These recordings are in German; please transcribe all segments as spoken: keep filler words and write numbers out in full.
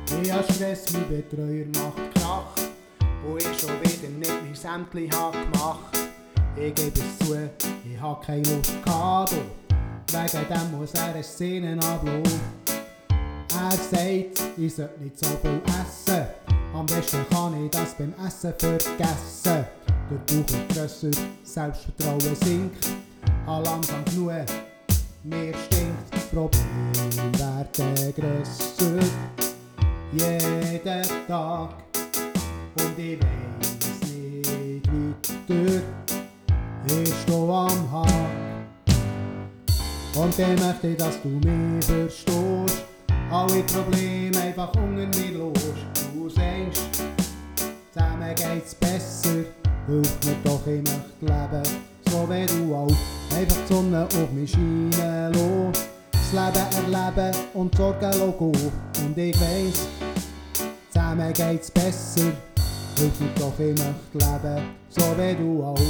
Ich hab Stress, mein Betreuer macht Krach, wo ich schon wieder nicht mein Sämtli hab gemacht. Ich gebe es zu, ich hab keine Lust gehabt, wegen dem muss er eine Szene ablassen. Er sagt, ich sollte nicht so viel essen, am besten kann ich das beim Essen vergessen. Der Bauch wird grösser, Selbstvertrauen sinkt, hab langsam genug, mir stinkt. Das Problem werden grösser, jeden Tag, und ich weiss nicht weiter, ich steh am Haken. Und ich möchte, dass du mich verstehst, alle Probleme einfach unter mir los. Du sagst, zusammen geht's besser, hilf mir doch, ich möchte leben, so wie du auch. Einfach die Sonne auf mich scheinen lassen, das Leben erleben und Sorgen gehen. Und ich weiss, zusammen geht's besser, hilf mir doch, ich möchte leben, so wie du auch.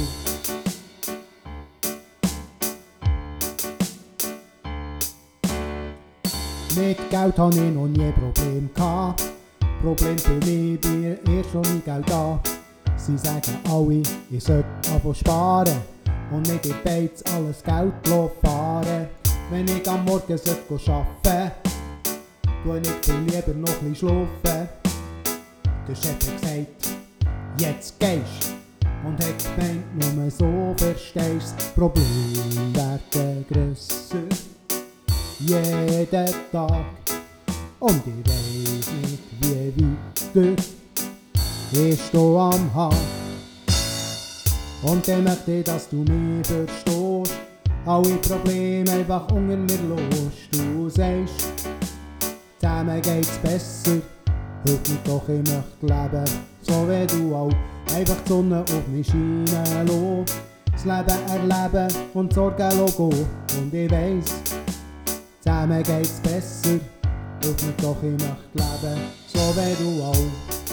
Mit Geld hatte ich noch nie Probleme gehabt. Problem für mich bei erst noch nie Geld da. Sie sagen alle, ich sollte anfangen sparen und nicht in Beiz alles Geld fahren. Wenn ich am Morgen sollte arbeiten, tue ich viel lieber noch ein bisschen schlafen. Der Chef hat gesagt, jetzt gehst, und hat gemeint, nur so verstehst. Das Problem werden grösser, jeden Tag, und ich weiss nicht wie weiter, ich steh am Haken. Und ich möchte, dass du mich verstehst, alle Probleme einfach unter mir los. Du sagst, zusammen geht's besser, hilf mir doch, ich möchte leben, so wie du auch. Einfach die Sonne auf mich scheinen lassen, das Leben erleben und Sorgen gehen. Und ich weiss, zusammen geht's besser, hilf mir doch, ich möchte leben, so wie du auch.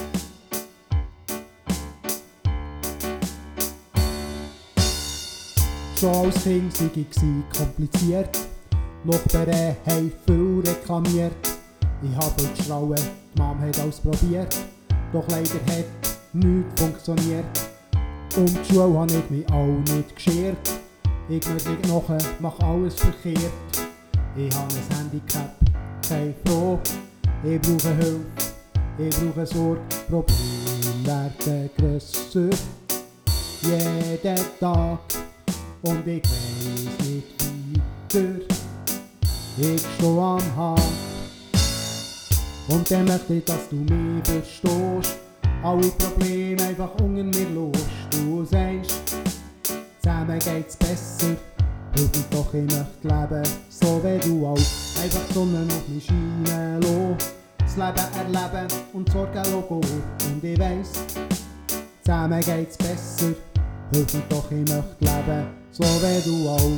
Schon als Kind war ich kompliziert, Nachbarn haben viel reklamiert. Ich habe viel geschrauen, die Mom hat alles probiert, doch leider hat nichts funktioniert. Um die Schule habe ich mich auch nicht geschert, ich muss nicht nachher, mach alles verkehrt. Ich habe ein Handicap, keine Frage, ich brauche Hilfe, ich brauche Sorge. Probleme werden grösser, jeden Tag, und ich weiss nicht weiter, ich steh am Haken. Und ich möchte, dass du mich verstehst, alle Probleme einfach unter mir los. Du sagst, zusammen geht's besser, hilf mir doch, ich möchte leben, so wie du auch. Einfach die Sonne auf mich scheinen lassen, das Leben erleben und Sorgen gehen. Und ich weiss, zusammen geht's besser, hilf mir doch, ich möchte leben, so wie du auch.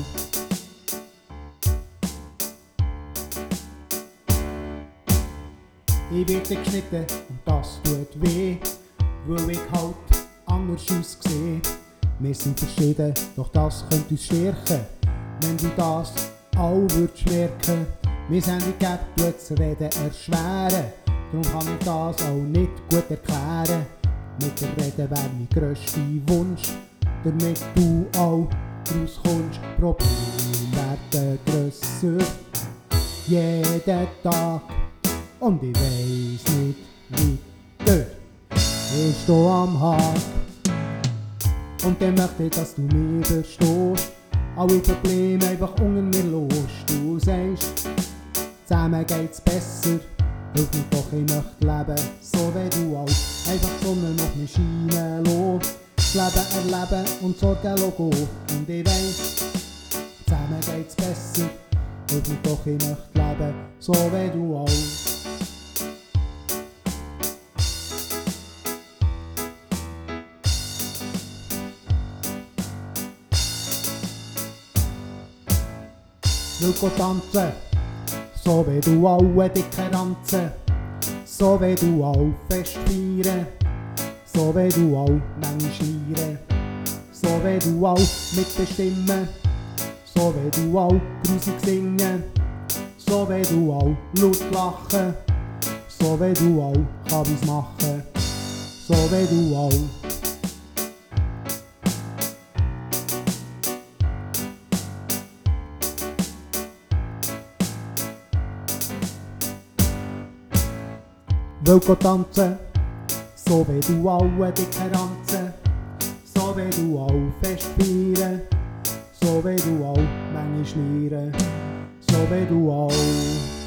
Ich werde geschnitten und das tut weh, weil ich halt anders aussehe. Wir sind verschieden, doch das könnte uns stärken, wenn du das auch würdest merken. Mein Handicap tut das Reden erschweren, darum kann ich das auch nicht gut erklären. Mit dem Reden wäre mein grösster Wunsch, damit du auch rauskommst. Probleme werden grösser, jeden Tag, und ich weiss nicht weiter, ich steh am Haken. Und ich möchte, dass du mich verstehst, alle Probleme einfach unter mir los. Du sagst, zusammen geht's besser, hilf mir doch, ich möchte leben, so wie du auch. Einfach die Sonne auf mich scheinen lassen, das Leben erleben und Sorgen gehen. Und ich weiss, zusammen geht's besser, hilf mir doch, ich möchte leben, so wie du auch. Will go tanzen, so wie du alle dicke Ranzen, so wie du auch fest feiern, so wie du auch manchmal schreien, so wie du auch mitbestimmen, so wie du auch grusig singen, so wie du auch laut lachen, So wie du auch, kann ich's machen. So wie du auch. Will tanzen, so wie du alle dicke Ranzen. So wie du auch fest feiern, so wie du auch manchmal schnieren. So wie du auch.